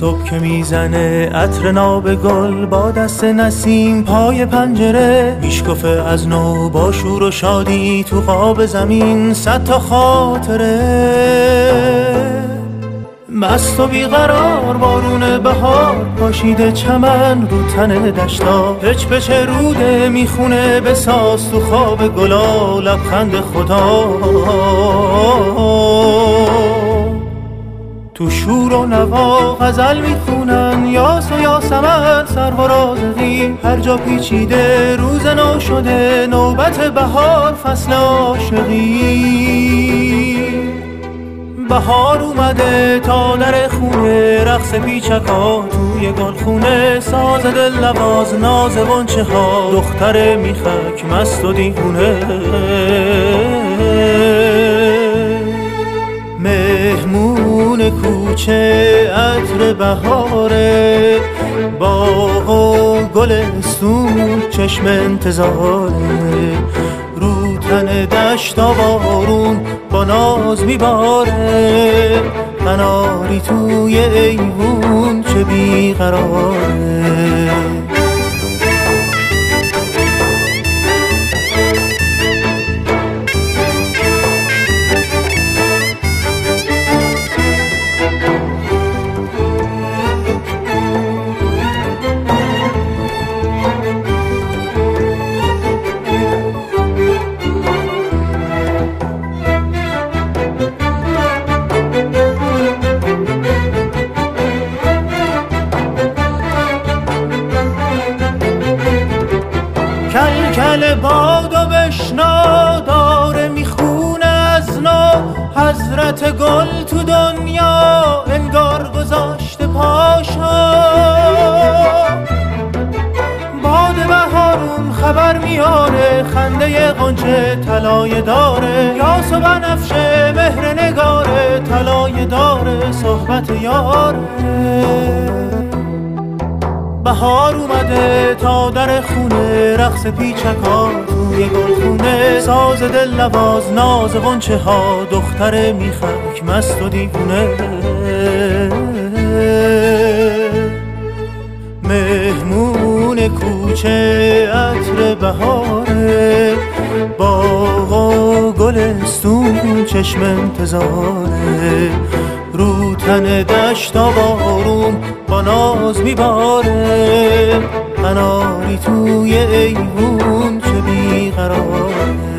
صبح که میزنه عطر ناب گل با دست نسیم پای پنجره، میشکفه از نو با شور و شادی تو قاب زمین 100 تا خاطره. مست و بیقرار بارون بهار پاشیده چمن رو تن دشتا، پچ پچ روده میخونه بساز تو خواب گلا لبخند خدا. تو شور و نوا غزل میخونن یاس و یاسمن سر و رازقی، هر جا پیچیده روز نو شده نوبت بهار فصل عاشقی. بهار اومده تا در خونه رقص پیچکا توی گلخونه، ساز دل نواز ناز غنچه ها دختر میخک مست و دیوونه. مهمون کوچه عطر بهاره، باغ و گلستون چشم انتظاره، رو تن دشت بارون با ناز میباره، قناری توی ایوون چه بیقراره. کل باد و بشنا داره میخونه از نو، حضرت گل تو دنیا انگار گذاشته پاشا. باد بهارون خبر میاره خنده غنچه طلایه داره، یاس و بنفشه مهر نگاره طلایه داره صحبت یاره. بهار اومده تا در خونه رقص پیچکا توی گلخونه، ساز دل نواز ناز غنچه ها دختر میخک مست و دیوونه. مهمون کوچه عطر بهاره، باغ و گلستون چشم انتظاره، رو تن دشت بارون با ناز میباره، قناری توی ایوون چه بیقراره.